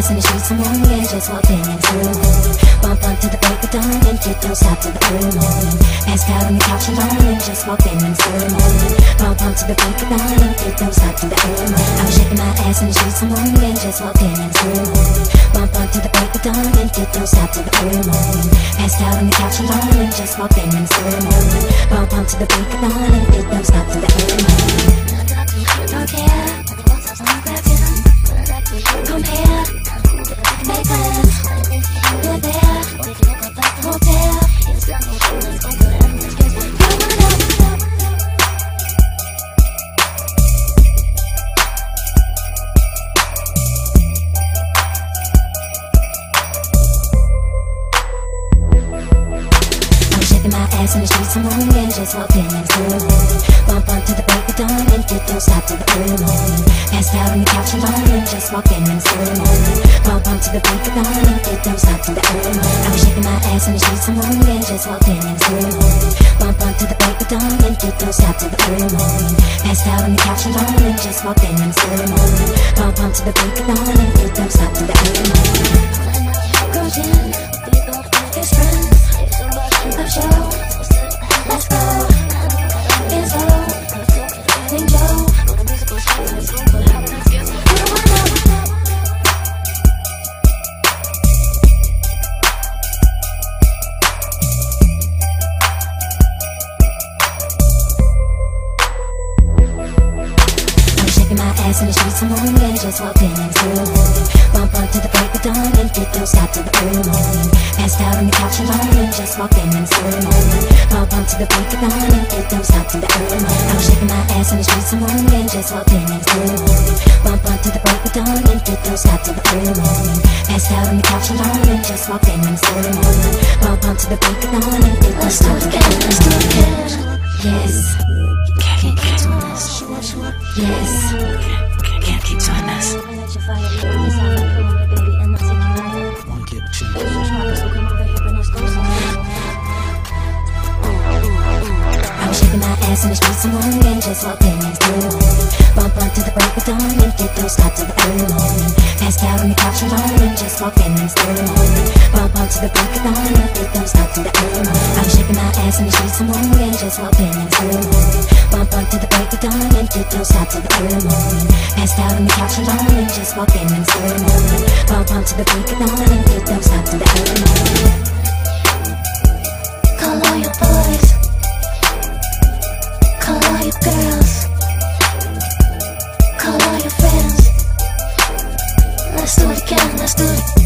ass in the streets, I'm on the edge, just walked in and through. Bump to the break of dawn and it don't stop till the early morning. Passed out on the couch alone and just walked in and through. Bump to the break of dawn and it don't stop till the early morning. I was shaking my ass in the streets, I'm on the edge, just walked in and through. Bump to the break of dawn and it don't stop till the early morning. Passed out on the couch alone and just walked in and through. Bump to the break of dawn and it don't stop till the early morning. Don't care, come here, make plans, we're there, hotel. My ass in the streets, I'm on the edge, just walked in and through. Bump to the break of dawn and it don't stop till the early morning. Passed out on the couch alone and just walked in and through. Bump to the break of dawn and it don't stop till the early morning. I was shaking my ass in the streets, I'm on the edge, just walked in and through. Bump to the break of dawn and it don't stop till the early morning. Passed out on the couch alone and just walked in and through. Bump to the break of dawn and it don't stop till the early morning. Goes in, his friends. The show, let's go. It's all King Joe. I'm shaking my ass in the streets, I'm on the edge, just walked in and through. Bump to the break of dawn and it don't stop till the early morning. Passed out on the couch alone and just walked in and through. Bump to the break of dawn and it don't stop till the early morning. I was shaking my ass in the streets, I'm on the edge, just walked in and through. Bump to the break of dawn and it don't stop till the early morning. Passed out on the couch alone and just walked in and through. Bump to the break of dawn and it don't stop till the early morning. Yes. Can't keep doing this. Yes. Can't keep doing this. I was shaking my ass in the streets, I'm on the edge, just walked in and through. Bump to the break of dawn and it don't stop till the early morning. Passed out on the couch alone and just walked in and through. Bump to the break of dawn and it don't stop till the early morning. I was shaking my ass in the streets, I'm on the edge, just walked in and through. Bump to the break of dawn and it don't stop till the early morning. Passed out on the couch alone and just walked in and through. Bump to the break of dawn and it don't stop till the early morning. Call all your boys, call all your girls, call all your friends. Let's do it again, let's do it.